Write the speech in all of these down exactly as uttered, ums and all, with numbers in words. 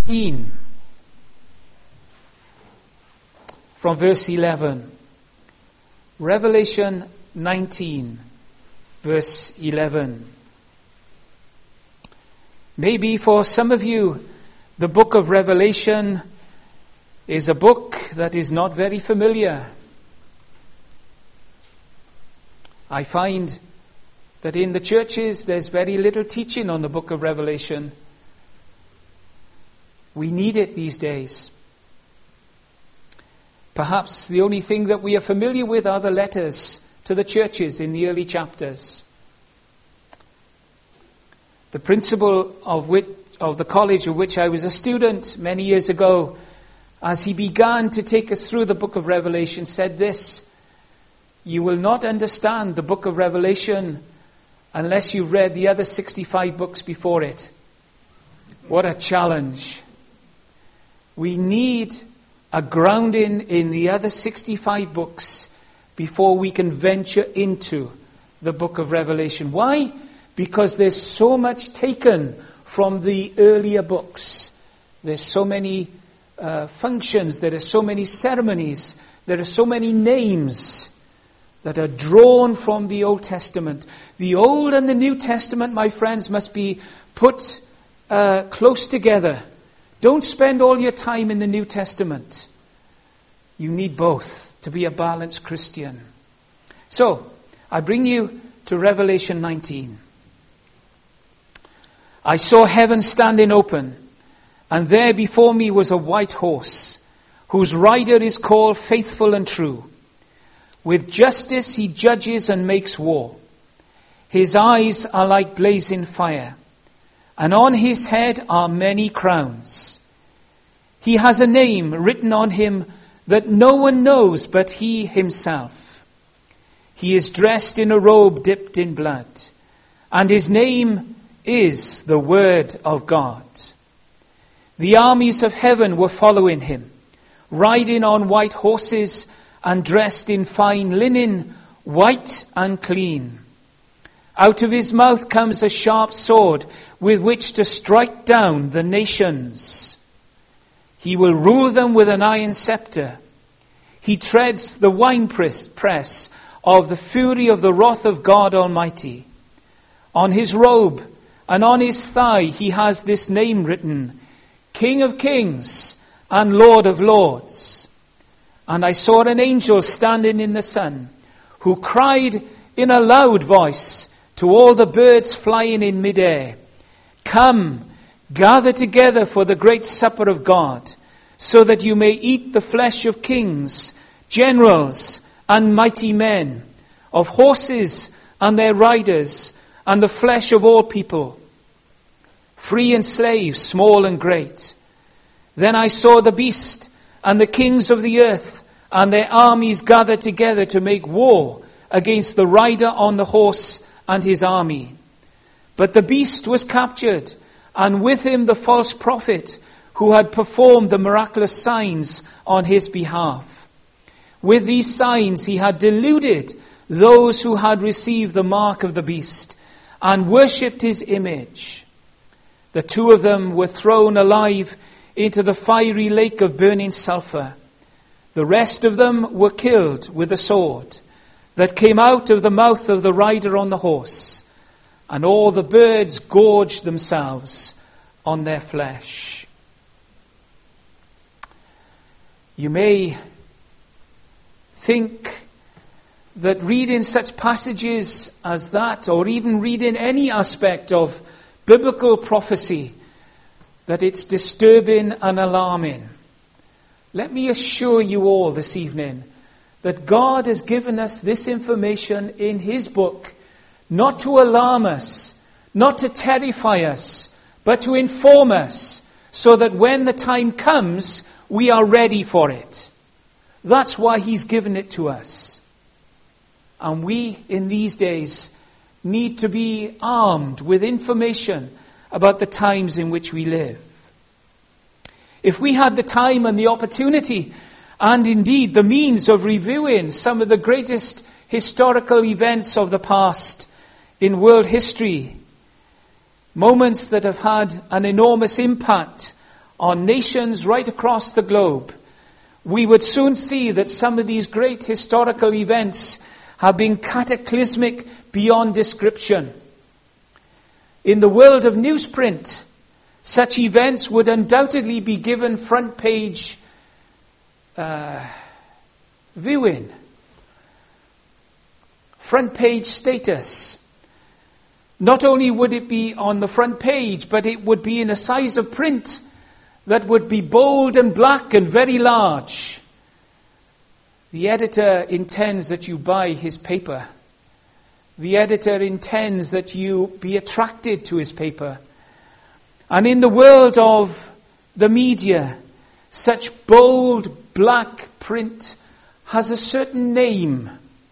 nineteen, from verse eleven. Revelation nineteen, verse eleven. Maybe for some of you, the book of Revelation is a book that is not very familiar. I find that in the churches there's very little teaching on the book of Revelation. We need it these days. Perhaps the only thing that we are familiar with are the letters to the churches in the early chapters. The principal of which, of the college of which I was a student many years ago, as he began to take us through the book of Revelation, said this: you will not understand the book of Revelation unless you've read the other sixty-five books before it. What a challenge. We need a grounding in the other sixty-five books before we can venture into the book of Revelation. Why? Because there's so much taken from the earlier books. There's so many uh, functions, there are so many ceremonies, there are so many names that are drawn from the Old Testament. The Old and the New Testament, my friends, must be put uh, close together. Don't spend all your time in the New Testament. You need both to be a balanced Christian. So, I bring you to Revelation nineteen. I saw heaven standing open, and there before me was a white horse, whose rider is called Faithful and True. With justice he judges and makes war. His eyes are like blazing fire, and on his head are many crowns. He has a name written on him that no one knows but he himself. He is dressed in a robe dipped in blood, and his name is the Word of God. The armies of heaven were following him, riding on white horses and dressed in fine linen, white and clean. Out of his mouth comes a sharp sword with which to strike down the nations. He will rule them with an iron scepter. He treads the winepress of the fury of the wrath of God Almighty. On his robe and on his thigh he has this name written: King of Kings and Lord of Lords. And I saw an angel standing in the sun, who cried in a loud voice to all the birds flying in midair, come, gather together for the great supper of God, so that you may eat the flesh of kings, generals, and mighty men, of horses and their riders, and the flesh of all people, free and slave, small and great. Then I saw the beast and the kings of the earth and their armies gathered together to make war against the rider on the horse and his army. But the beast was captured, and with him the false prophet who had performed the miraculous signs on his behalf. With these signs he had deluded those who had received the mark of the beast and worshipped his image. The two of them were thrown alive into the fiery lake of burning sulfur. The rest of them were killed with a sword that came out of the mouth of the rider on the horse, and all the birds gorged themselves on their flesh. You may think that reading such passages as that, or even reading any aspect of biblical prophecy, that it's disturbing and alarming. Let me assure you all this evening that God has given us this information in his book, not to alarm us, not to terrify us, but to inform us, so that when the time comes, we are ready for it. That's why he's given it to us. And we, in these days, need to be armed with information about the times in which we live. If we had the time and the opportunity, and indeed the means of reviewing some of the greatest historical events of the past in world history, moments that have had an enormous impact on nations right across the globe, we would soon see that some of these great historical events have been cataclysmic beyond description. In the world of newsprint, such events would undoubtedly be given front page uh, viewing, front page status. Not only would it be on the front page, but it would be in a size of print that would be bold and black and very large. The editor intends that you buy his paper. The editor intends that you be attracted to his paper. And in the world of the media, such bold black print has a certain name.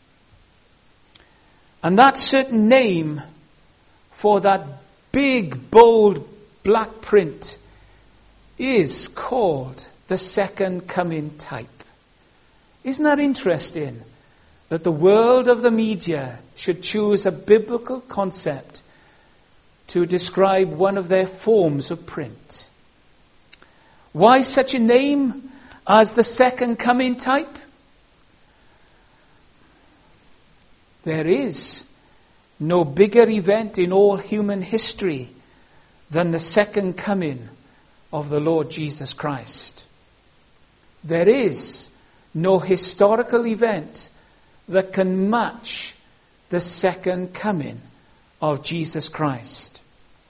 And that certain name for that big, bold black print is called the second coming type. Isn't that interesting? That the world of the media should choose a biblical concept to describe one of their forms of print. Why such a name as the second coming type? There is no bigger event in all human history than the second coming of the Lord Jesus Christ. There is no historical event that can match the second coming of Jesus Christ.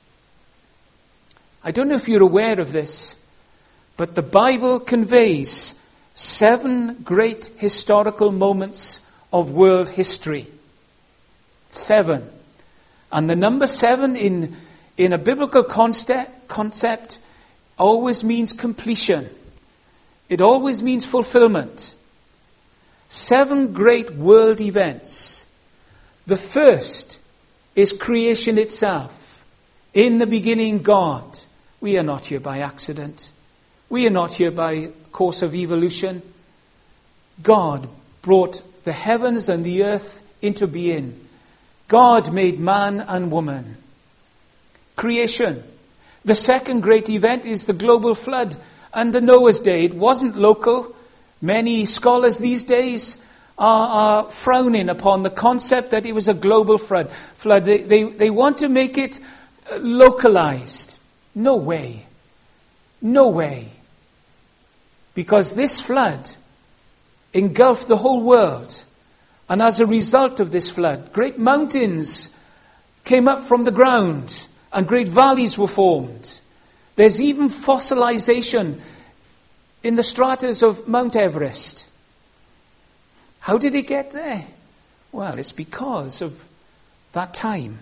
I don't know if you're aware of this, but the Bible conveys seven great historical moments of world history. Seven. And the number seven in, in a biblical concept, concept always means completion. It always means fulfillment. Seven great world events. The first is creation itself. In the beginning, God. We are not here by accident. We are not here by course of evolution. God brought the heavens and the earth into being. God made man and woman. Creation. The second great event is the global flood under Noah's day. It wasn't local. Many scholars these days are, are frowning upon the concept that it was a global flood. Flood. They, they, they want to make it localized. No way. No way. Because this flood engulfed the whole world. And as a result of this flood, great mountains came up from the ground and great valleys were formed. There's even fossilization in the stratas of Mount Everest. How did it get there? Well, it's because of that time.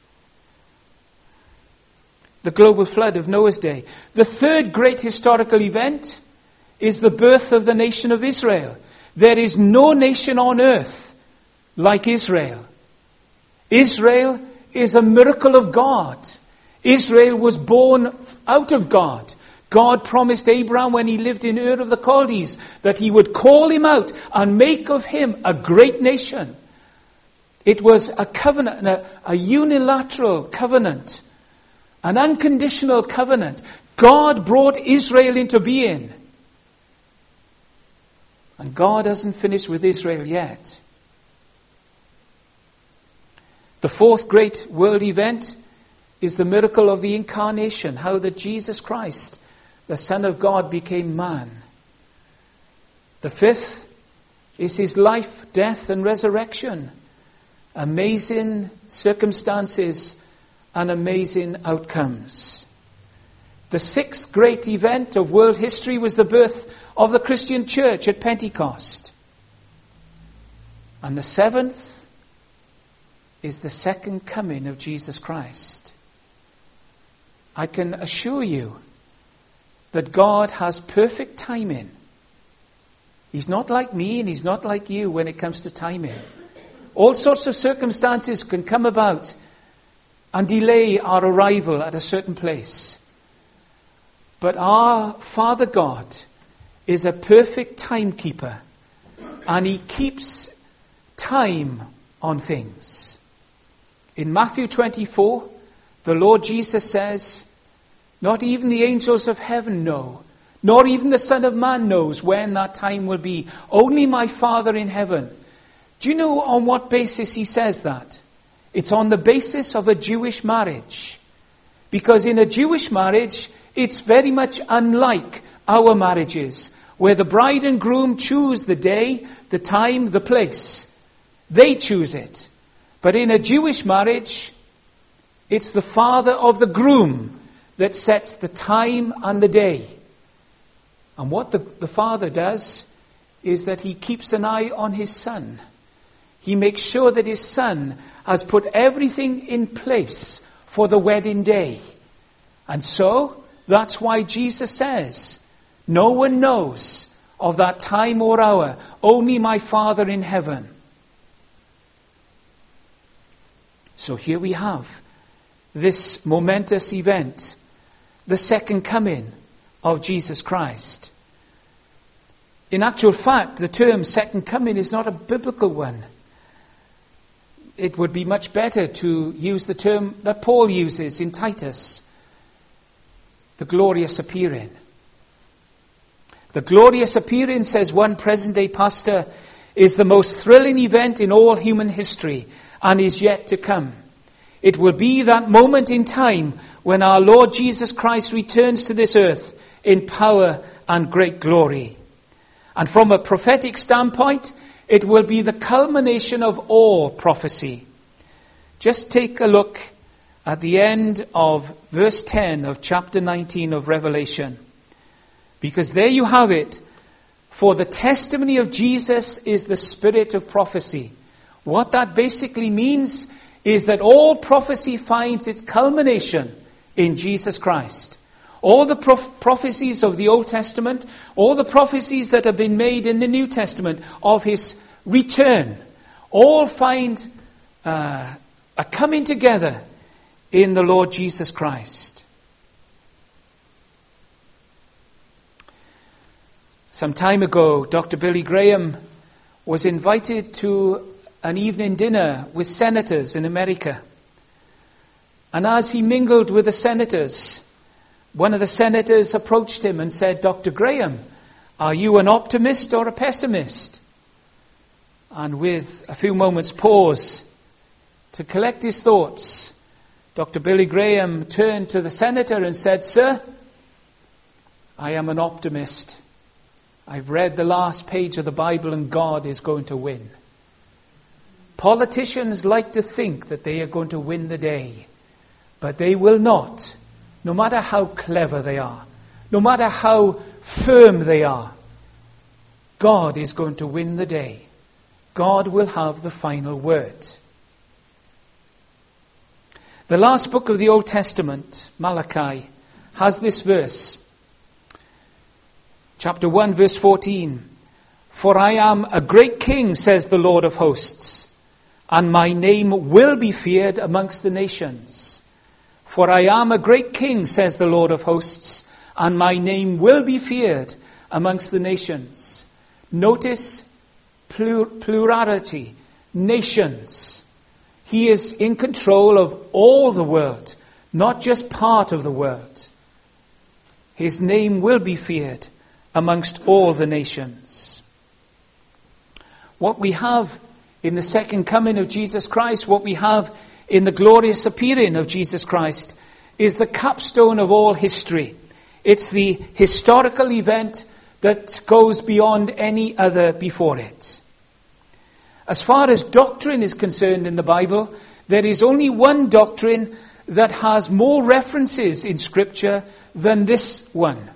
The global flood of Noah's day. The third great historical event is the birth of the nation of Israel. There is no nation on earth like Israel. Israel is a miracle of God. Israel was born out of God. God promised Abraham when he lived in Ur of the Chaldees that he would call him out and make of him a great nation. It was a covenant, a, a unilateral covenant, an unconditional covenant. God brought Israel into being. And God hasn't finished with Israel yet. The fourth great world event is the miracle of the incarnation, how that Jesus Christ, the Son of God, became man. The fifth is his life, death, and resurrection. Amazing circumstances and amazing outcomes. The sixth great event of world history was the birth of the Christian church at Pentecost. And the seventh is the second coming of Jesus Christ. I can assure you that God has perfect timing. He's not like me and he's not like you when it comes to timing. All sorts of circumstances can come about and delay our arrival at a certain place. But our Father God is a perfect timekeeper, and he keeps time on things. In Matthew twenty-four, the Lord Jesus says, Not even the angels of heaven know. Nor even the Son of Man knows when that time will be. Only my Father in heaven. Do you know on what basis he says that? It's on the basis of a Jewish marriage. Because in a Jewish marriage, it's very much unlike our marriages, where the bride and groom choose the day, the time, the place. They choose it. But in a Jewish marriage, it's the father of the groom that sets the time and the day. And what the, the father does is that he keeps an eye on his son. He makes sure that his son has put everything in place for the wedding day. And so, that's why Jesus says, no one knows of that time or hour, only my Father in heaven. So here we have this momentous event, the second coming of Jesus Christ. In actual fact, the term second coming is not a biblical one. It would be much better to use the term that Paul uses in Titus, the glorious appearing. The glorious appearing, says one present-day pastor, is the most thrilling event in all human history and is yet to come. It will be that moment in time when our Lord Jesus Christ returns to this earth in power and great glory. And from a prophetic standpoint, it will be the culmination of all prophecy. Just take a look at the end of verse ten of chapter nineteen of Revelation. Because there you have it. For the testimony of Jesus is the spirit of prophecy. What that basically means is that all prophecy finds its culmination in Jesus Christ. All the prof- prophecies of the Old Testament, all the prophecies that have been made in the New Testament of his return, all find uh, a coming together in the Lord Jesus Christ. Some time ago, Doctor Billy Graham was invited to an evening dinner with senators in America. And as he mingled with the senators, one of the senators approached him and said, Doctor Graham, are you an optimist or a pessimist? And with a few moments' pause to collect his thoughts, Doctor Billy Graham turned to the senator and said, Sir, I am an optimist. I've read the last page of the Bible and God is going to win. Politicians like to think that they are going to win the day, but they will not, no matter how clever they are, no matter how firm they are. God is going to win the day. God will have the final word. The last book of the Old Testament, Malachi, has this verse. Chapter one, verse fourteen. For I am a great king, says the Lord of hosts, and my name will be feared amongst the nations. For I am a great king, says the Lord of hosts, and my name will be feared amongst the nations. Notice plur- plurality, nations. He is in control of all the world, not just part of the world. His name will be feared amongst all the nations. What we have in the second coming of Jesus Christ, what we have in the glorious appearing of Jesus Christ, is the capstone of all history. It's the historical event that goes beyond any other before it. As far as doctrine is concerned in the Bible, there is only one doctrine that has more references in Scripture than this one.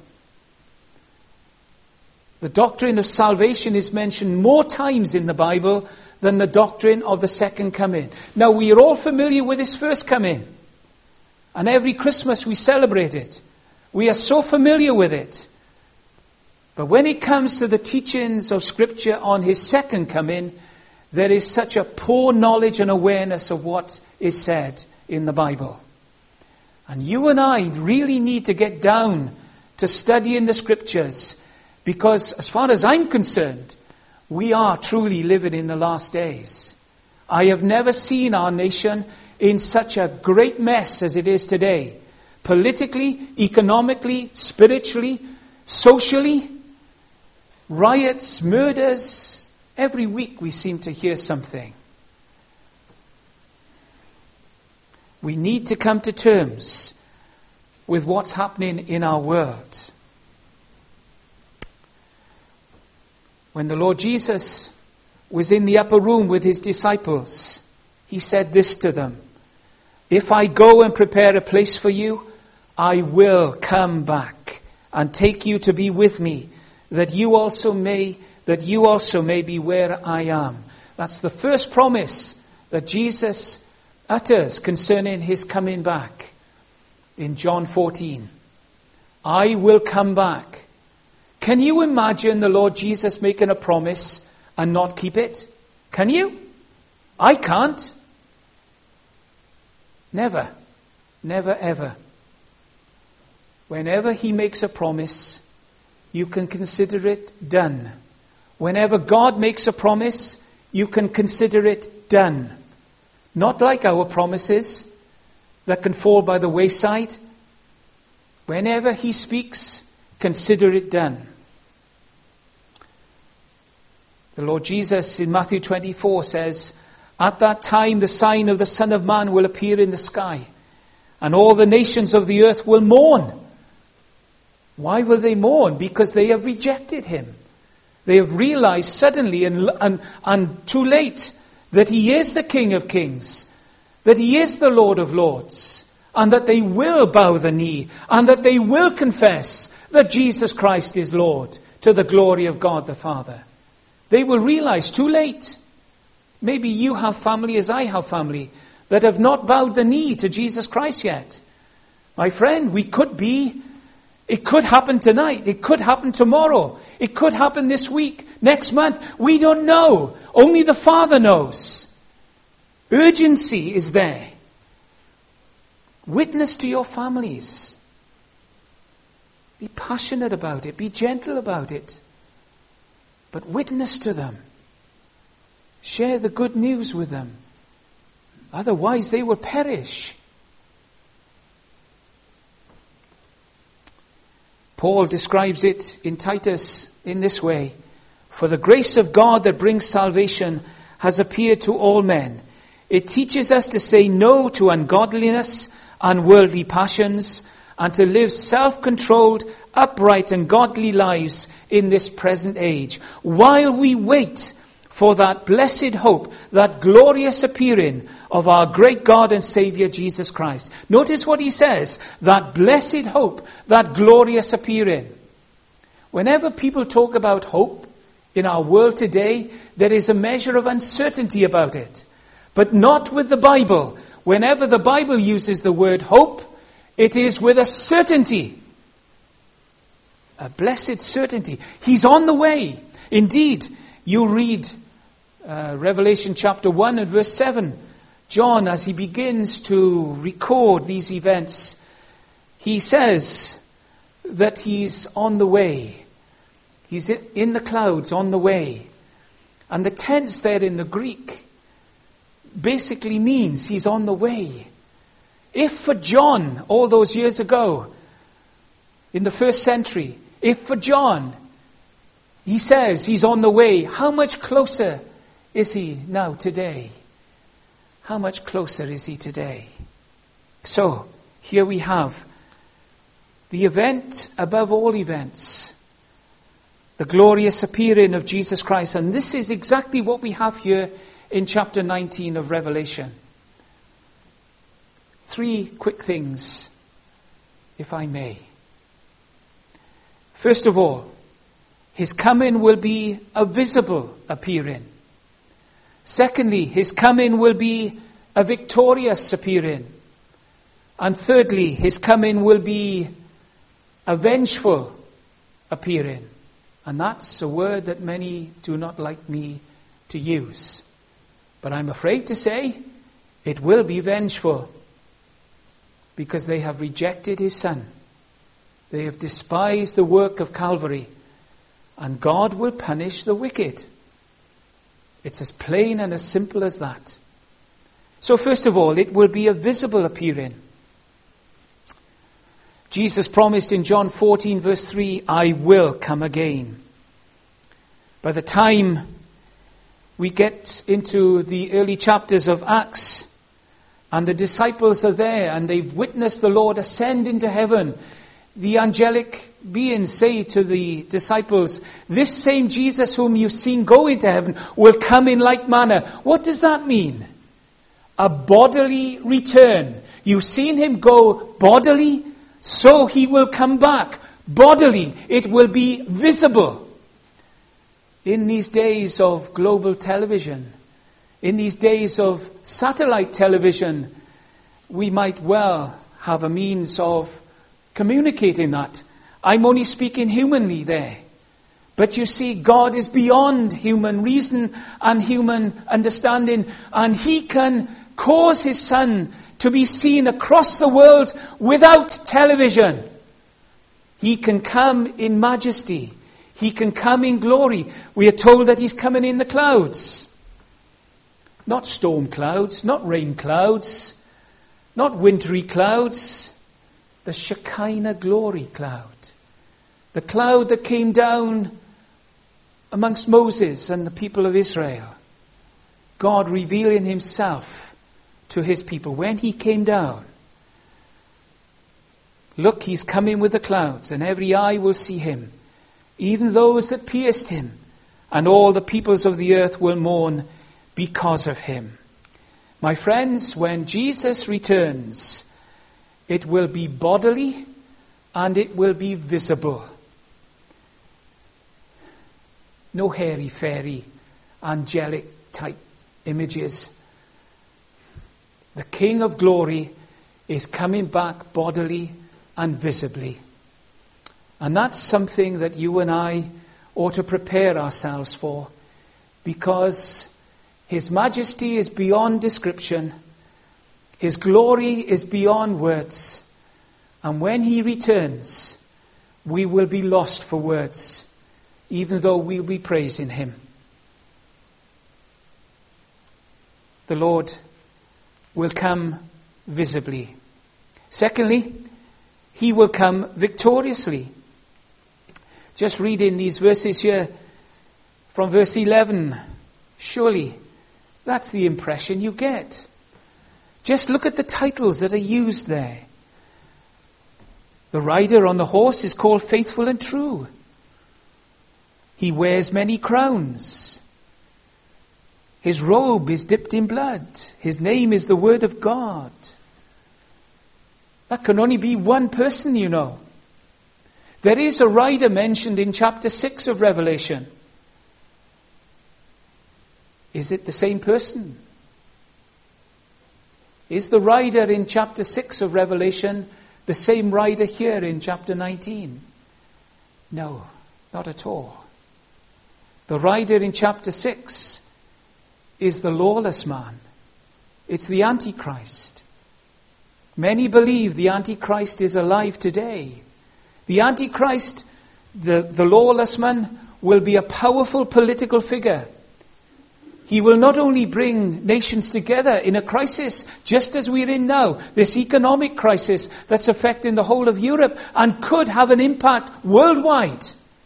The doctrine of salvation is mentioned more times in the Bible than the doctrine of the second coming. Now, we are all familiar with his first coming. And every Christmas we celebrate it. We are so familiar with it. But when it comes to the teachings of Scripture on his second coming, there is such a poor knowledge and awareness of what is said in the Bible. And you and I really need to get down to studying the Scriptures, because as far as I'm concerned, we are truly living in the last days. I have never seen our nation in such a great mess as it is today. politically, economically, spiritually, socially. Riots, murders. Every week we seem to hear something. We need to come to terms with what's happening in our world. When the Lord Jesus was in the upper room with his disciples, he said this to them: "If I go and prepare a place for you, I will come back and take you to be with me, that you also may that you also may be where I am." That's the first promise that Jesus utters concerning his coming back in John fourteen. I will come back. Can you imagine the Lord Jesus making a promise and not keep it? Can you? I can't. Never. Never ever. Whenever he makes a promise, you can consider it done. Whenever God makes a promise, you can consider it done. Not like our promises that can fall by the wayside. Whenever he speaks, consider it done. The Lord Jesus in Matthew twenty-four says, "At that time the sign of the Son of Man will appear in the sky, and all the nations of the earth will mourn." Why will they mourn? Because they have rejected him. They have realized suddenly and, and, and too late that he is the King of Kings, that he is the Lord of Lords, and that they will bow the knee, and that they will confess that Jesus Christ is Lord, to the glory of God the Father. They will realize too late. Maybe you have family as I have family that have not bowed the knee to Jesus Christ yet. My friend, we could be, it could happen tonight, it could happen tomorrow, it could happen this week, next month. We don't know. Only the Father knows. Urgency is there. Witness to your families. Be passionate about it. Be gentle about it. But witness to them. Share the good news with them. Otherwise they will perish. Paul describes it in Titus in this way: "For the grace of God that brings salvation has appeared to all men. It teaches us to say no to ungodliness and worldly passions, and to live self-controlled, upright and godly lives in this present age, while we wait for that blessed hope, that glorious appearing of our great God and Savior Jesus Christ." Notice what he says, that blessed hope, that glorious appearing. Whenever people talk about hope in our world today, there is a measure of uncertainty about it. But not with the Bible. Whenever the Bible uses the word hope, it is with a certainty. A blessed certainty. He's on the way. Indeed, you read uh, Revelation chapter one and verse seven. John, as he begins to record these events, he says that he's on the way. He's in the clouds, on the way. And the tense there in the Greek basically means he's on the way. If for John, all those years ago, in the first century, if for John, he says he's on the way, how much closer is he now today? How much closer is he today? So, here we have the event above all events, the glorious appearing of Jesus Christ. And this is exactly what we have here in chapter nineteen of Revelation. Three quick things, if I may. First of all, his coming will be a visible appearing. Secondly, his coming will be a victorious appearing. And thirdly, his coming will be a vengeful appearing. And that's a word that many do not like me to use. But I'm afraid to say it will be vengeful, because they have rejected his Son. They have despised the work of Calvary, and God will punish the wicked. It's as plain and as simple as that. So first of all, it will be a visible appearing. Jesus promised in John fourteen verse three, I will come again. By the time we get into the early chapters of Acts, and the disciples are there, and they've witnessed the Lord ascend into heaven, the angelic beings say to the disciples, this same Jesus whom you've seen go into heaven will come in like manner. What does that mean? A bodily return. You've seen him go bodily, so he will come back bodily. It will be visible. In these days of global television, in these days of satellite television, we might well have a means of communicating that. I'm only speaking humanly there. But you see, God is beyond human reason and human understanding, and he can cause his Son to be seen across the world without television. He can come in majesty. He can come in glory. We are told that he's coming in the clouds. Not storm clouds, not rain clouds, not wintry clouds. The Shekinah glory cloud. The cloud that came down amongst Moses and the people of Israel. God revealing himself to his people when he came down. Look, he's coming with the clouds, and every eye will see him, even those that pierced him, and all the peoples of the earth will mourn because of him. My friends, when Jesus returns, it will be bodily and it will be visible. No hairy-fairy, angelic type images. The King of glory is coming back bodily and visibly. And that's something that you and I ought to prepare ourselves for, because his majesty is beyond description. His glory is beyond words. And when he returns, we will be lost for words, even though we'll be praising him. The Lord will come visibly. Secondly, he will come victoriously. Just reading these verses here from verse eleven, surely that's the impression you get. Just look at the titles that are used there. The rider on the horse is called Faithful and True. He wears many crowns. His robe is dipped in blood. His name is the Word of God. That can only be one person, you know. There is a rider mentioned in chapter six of Revelation. Is it the same person? Is the rider in chapter six of Revelation the same rider here in chapter nineteen? No, not at all. The rider in chapter six is the lawless man. It's the Antichrist. Many believe the Antichrist is alive today. The Antichrist, the, the lawless man, will be a powerful political figure. He will not only bring nations together in a crisis, just as we're in now, this economic crisis that's affecting the whole of Europe and could have an impact worldwide.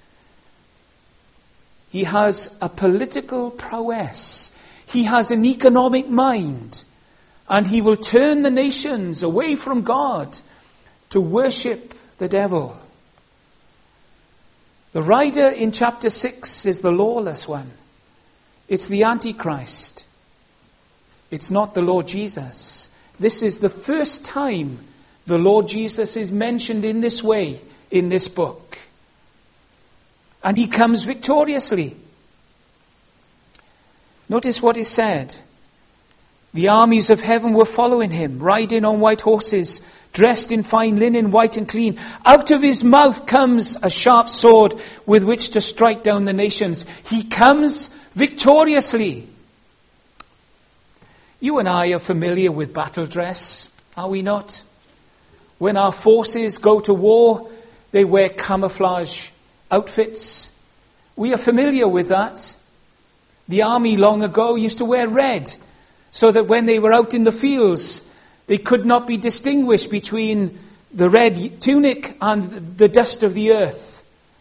He has a political prowess. He has an economic mind. And he will turn the nations away from God to worship the devil. The rider in chapter six is the lawless one. It's the Antichrist. It's not the Lord Jesus. This is the first time the Lord Jesus is mentioned in this way in this book. And he comes victoriously. Notice what is said. The armies of heaven were following him, riding on white horses, dressed in fine linen, white and clean. Out of his mouth comes a sharp sword with which to strike down the nations. He comes victoriously. You and I are familiar with battle dress, are we not? When our forces go to war, they wear camouflage outfits. We are familiar with that. The army long ago used to wear red, so that when they were out in the fields, they could not be distinguished between the red tunic and the dust of the earth.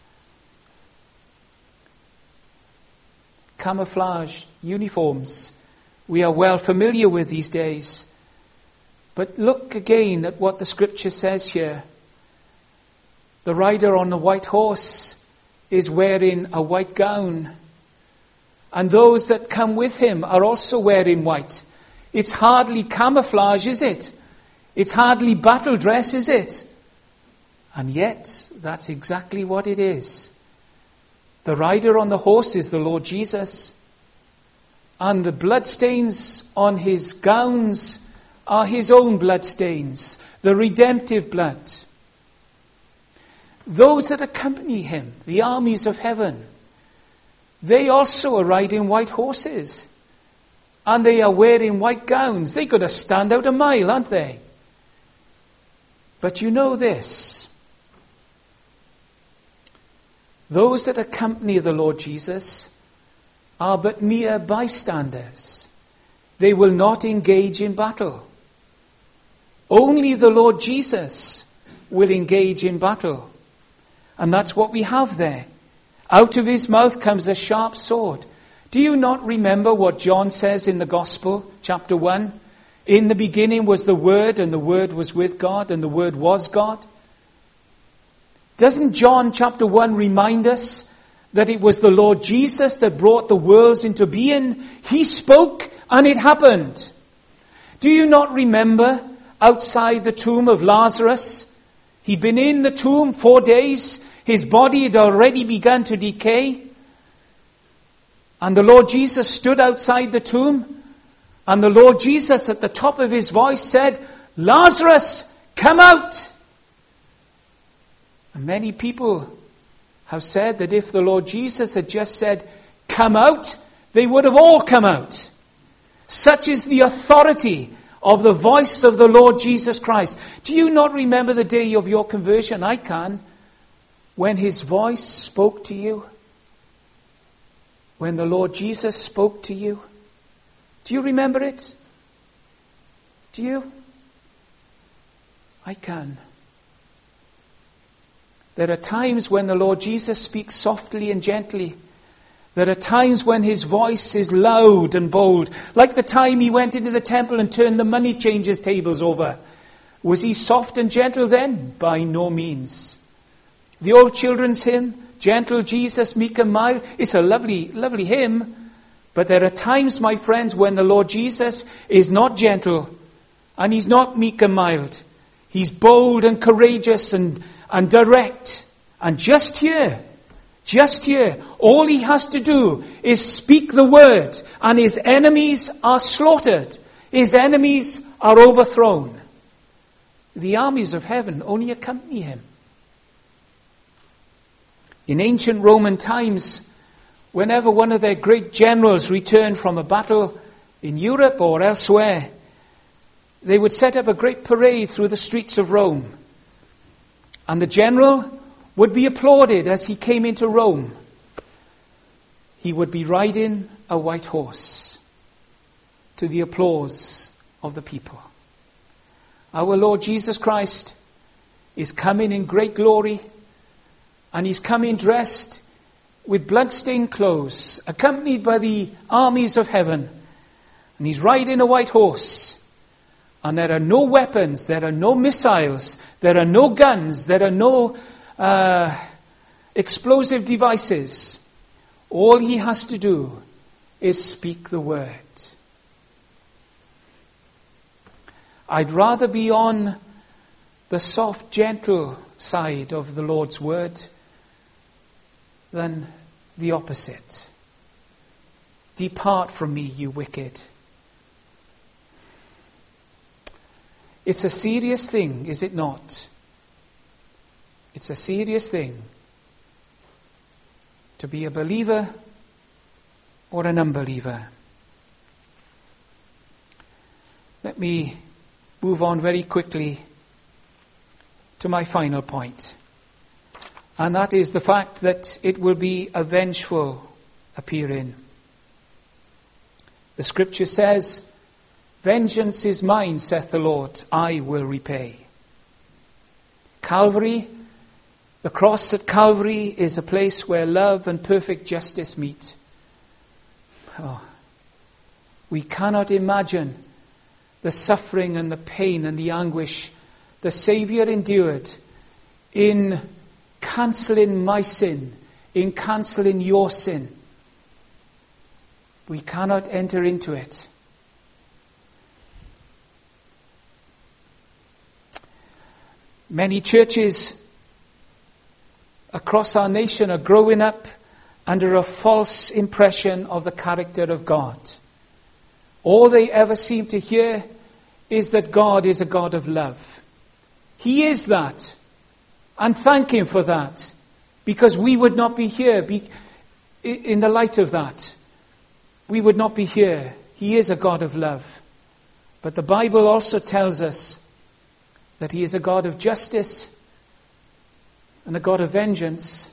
Camouflage uniforms we are well familiar with these days. But look again at what the scripture says here. The rider on the white horse is wearing a white gown. And those that come with him are also wearing white. It's hardly camouflage, is it? It's hardly battle dress, is it? And yet, that's exactly what it is. The rider on the horse is the Lord Jesus. And the bloodstains on his gowns are his own bloodstains, the redemptive blood. Those that accompany him, the armies of heaven, they also are riding white horses. And they are wearing white gowns. They've got to stand out a mile, aren't they? But you know this. Those that accompany the Lord Jesus are but mere bystanders. They will not engage in battle. Only the Lord Jesus will engage in battle. And that's what we have there. Out of his mouth comes a sharp sword. Do you not remember what John says in the Gospel, chapter one? In the beginning was the Word, and the Word was with God, and the Word was God. Doesn't John chapter one remind us that it was the Lord Jesus that brought the worlds into being? He spoke and it happened. Do you not remember outside the tomb of Lazarus? He'd been in the tomb four days. His body had already begun to decay. And the Lord Jesus stood outside the tomb. And the Lord Jesus at the top of his voice said, "Lazarus, come out!" And many people have said that if the Lord Jesus had just said, "Come out," they would have all come out. Such is the authority of the voice of the Lord Jesus Christ. Do you not remember the day of your conversion? I can. When his voice spoke to you. When the Lord Jesus spoke to you. Do you remember it? Do you? I can. There are times when the Lord Jesus speaks softly and gently. There are times when his voice is loud and bold. Like the time he went into the temple and turned the money changers' tables over. Was he soft and gentle then? By no means. The old children's hymn, "Gentle Jesus, meek and mild," it's a lovely, lovely hymn. But there are times, my friends, when the Lord Jesus is not gentle and he's not meek and mild. He's bold and courageous and, and direct. And just here, just here, all he has to do is speak the word and his enemies are slaughtered. His enemies are overthrown. The armies of heaven only accompany him. In ancient Roman times, whenever one of their great generals returned from a battle in Europe or elsewhere, they would set up a great parade through the streets of Rome. And the general would be applauded as he came into Rome. He would be riding a white horse to the applause of the people. Our Lord Jesus Christ is coming in great glory, and he's coming dressed with blood-stained clothes, accompanied by the armies of heaven. And he's riding a white horse. And there are no weapons, there are no missiles, there are no guns, there are no uh, explosive devices. All he has to do is speak the word. I'd rather be on the soft, gentle side of the Lord's word than the opposite. "Depart from me, you wicked." It's a serious thing, is it not? It's a serious thing to be a believer or an unbeliever. Let me move on very quickly to my final point. And that is the fact that it will be a vengeful appearing. The scripture says, "Vengeance is mine, saith the Lord, I will repay." Calvary, the cross at Calvary is a place where love and perfect justice meet. Oh, we cannot imagine the suffering and the pain and the anguish the Saviour endured in cancelling my sin, in cancelling your sin. We cannot enter into it. Many churches across our nation are growing up under a false impression of the character of God. All they ever seem to hear is that God is a God of love. He is that. And thank Him for that. Because we would not be here be, in the light of that. We would not be here. He is a God of love. But the Bible also tells us that He is a God of justice and a God of vengeance.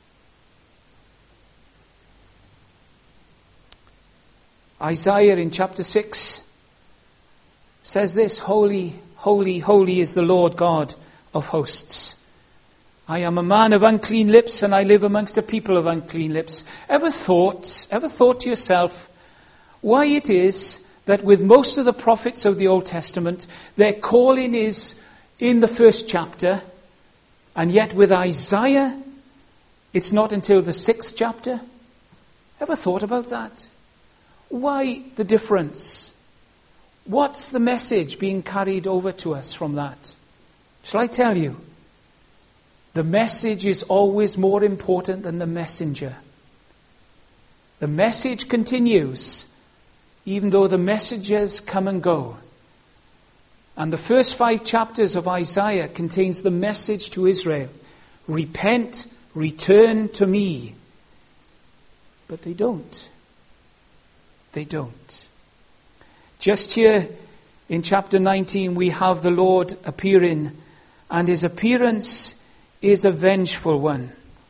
Isaiah in chapter six says this, Holy, holy, holy is the Lord God of hosts. I am a man of unclean lips, and I live amongst a people of unclean lips. Ever thought, ever thought to yourself why it is that with most of the prophets of the Old Testament, their calling is in the first chapter, and yet with Isaiah, it's not until the sixth chapter? Ever thought about that? Why the difference? What's the message being carried over to us from that? Shall I tell you? The message is always more important than the messenger. The message continues, even though the messengers come and go. And the first five chapters of Isaiah contains the message to Israel. Repent, return to me. But they don't. They don't. Just here in chapter nineteen we have the Lord appearing, and His appearance is a vengeful one.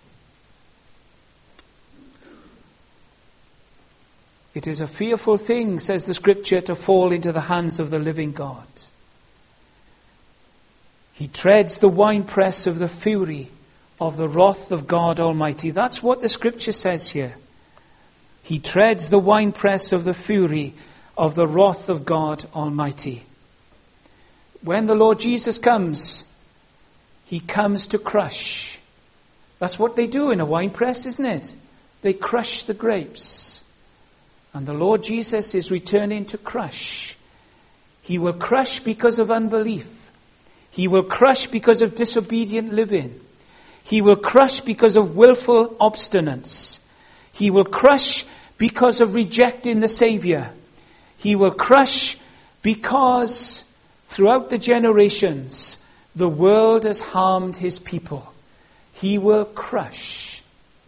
It is a fearful thing, says the Scripture, to fall into the hands of the living God. He treads the winepress of the fury of the wrath of God Almighty. That's what the Scripture says here. He treads the winepress of the fury of the wrath of God Almighty. When the Lord Jesus comes, He comes to crush. That's what they do in a winepress, isn't it? They crush the grapes. And the Lord Jesus is returning to crush. He will crush because of unbelief. He will crush because of disobedient living. He will crush because of willful obstinance. He will crush because of rejecting the Saviour. He will crush because throughout the generations the world has harmed His people. He will crush.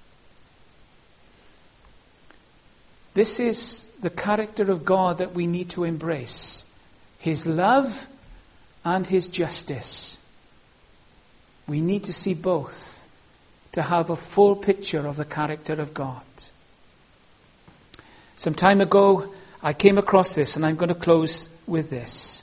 This is the character of God that we need to embrace. His love and His justice. We need to see both to have a full picture of the character of God. Some time ago, I came across this, and I'm going to close with this.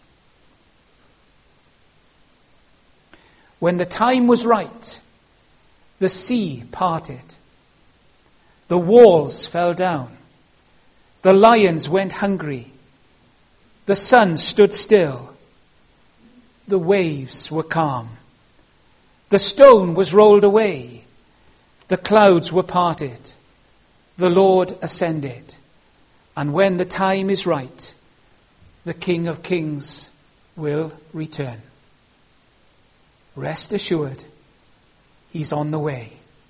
When the time was right, the sea parted. The walls fell down. The lions went hungry. The sun stood still. The waves were calm. The stone was rolled away. The clouds were parted. The Lord ascended. And when the time is right, the King of Kings will return. Rest assured, He's on the way.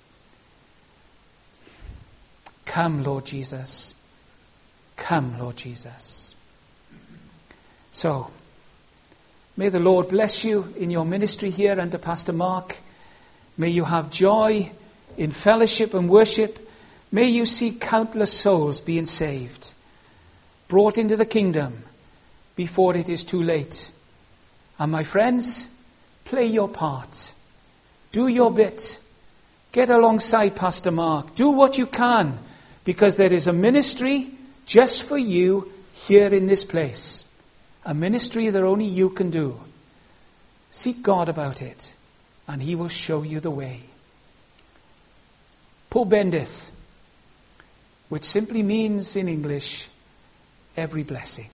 Come, Lord Jesus. Come, Lord Jesus. So, may the Lord bless you in your ministry here under Pastor Mark. May you have joy in fellowship and worship. May you see countless souls being saved, brought into the kingdom before it is too late. And my friends, play your part. Do your bit. Get alongside Pastor Mark. Do what you can, because there is a ministry just for you here in this place. A ministry that only you can do. Seek God about it. and he will show you the way. Po bendith, which simply means in English, every blessing.